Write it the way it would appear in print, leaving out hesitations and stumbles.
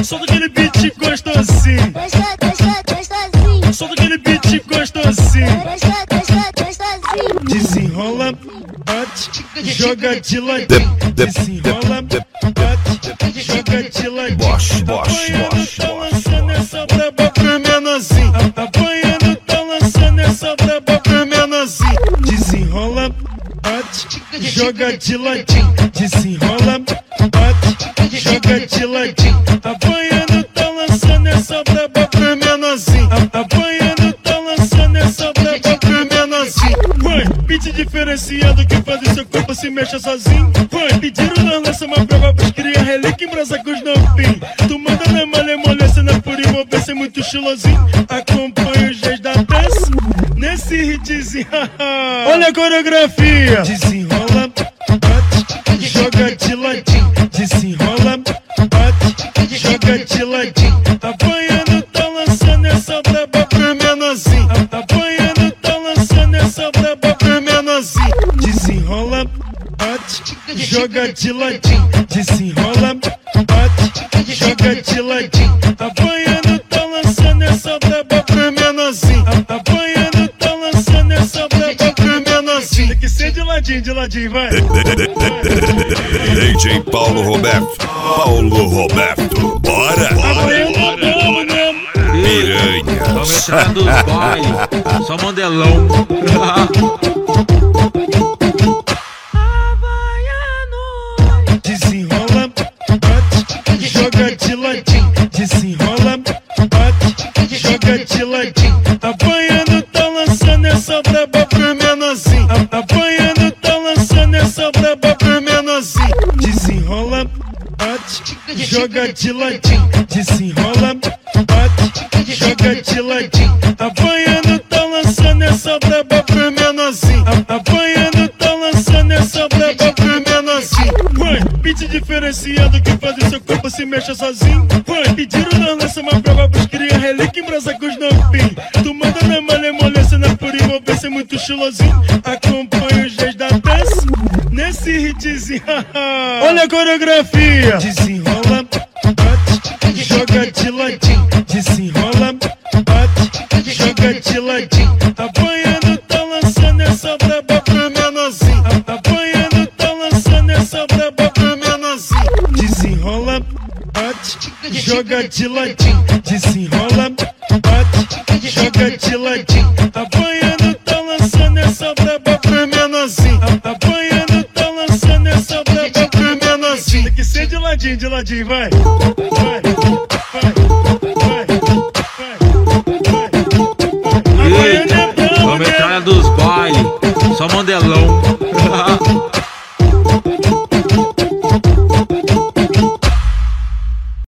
Solta aquele beat gostosinho. Solta aquele beat gostosinho. Desenrola, bate, joga de ladinho. Desenrola, bate, joga de ladinho. Apanhando, tá lançando essa braba pro menorzinho. Apanhando, tá lançando essa braba pro menorzinho. Desenrola, bate, joga de ladinho. Desenrola, bate, joga de ladinho. Apanhando, tá lançando essa braba pro menorzinho. Apanhando, tá lançando essa braba pro menorzinho. Vai, beat diferenciado que faz o seu corpo se mexa sozinho. Vai, pediram na lança uma prova pros cria relíquia em brasa com os novinhos. Tu manda na malemolência, na pura envolvência, muito estilosinho. Acompanha os geis da dança nesse hitzinho. Olha a coreografia. Desenrola, bate, joga de ladinho. Desenrola, bate, joga de ladinho. Apanhando, tá lançando essa braba pro menorzinho. Apanhando, tá lançando essa braba pro menorzinho. Desenrola, bate, joga de ladinho. Desenrola, bate, joga de ladinho. Apanhando, tá lançando essa braba pro menorzinho. Apanhando, tá lançando essa braba pro menorzinho. Tem que ser de ladinho, vai. DJ Paulo Roberto, bora! Piranha. Vamos entrar dos bailes, só modelão. Desenrola, bate, joga de ladinho. Desenrola, bate, joga de ladinho. Apanhando, tá lançando essa braba pro menorzinho. Apanhando, tá lançando essa braba pro menorzinho. Desenrola, bate, joga de ladinho. Desenrola, bate, joga de ladinho. Apanhando, tá lançando essa braba pro menorzinho. Apanhando, tá lançando essa braba pro menorzinho. Vai, beat diferenciado que faz o seu corpo se mexa sozinho. Vai, pediram na lança uma prova pros cria relíquia em brasa com os novinhos. Tu manda na malemolência, na pura envolvência, muito estilosinho. Acompanha os geis da dança nesse hitzinho. Olha a coreografia. Desenrola, bate, joga de ladinho. Desenrola, bate, joga de ladinho. Apanhando, tá lançando essa braba pro menorzinho. Apanhando, tá lançando essa braba pro menorzinho. Desenrola, bate, joga de ladinho. Desenrola, bate, joga de ladinho. Apanhando, tá lançando essa braba pro menorzinho. Apanhando, tá lançando essa braba pro menorzinho. Tem que ser de ladinho, vai. Vai, vai, vai, vai. Eita, vamos entrar dos bailes, só modelão.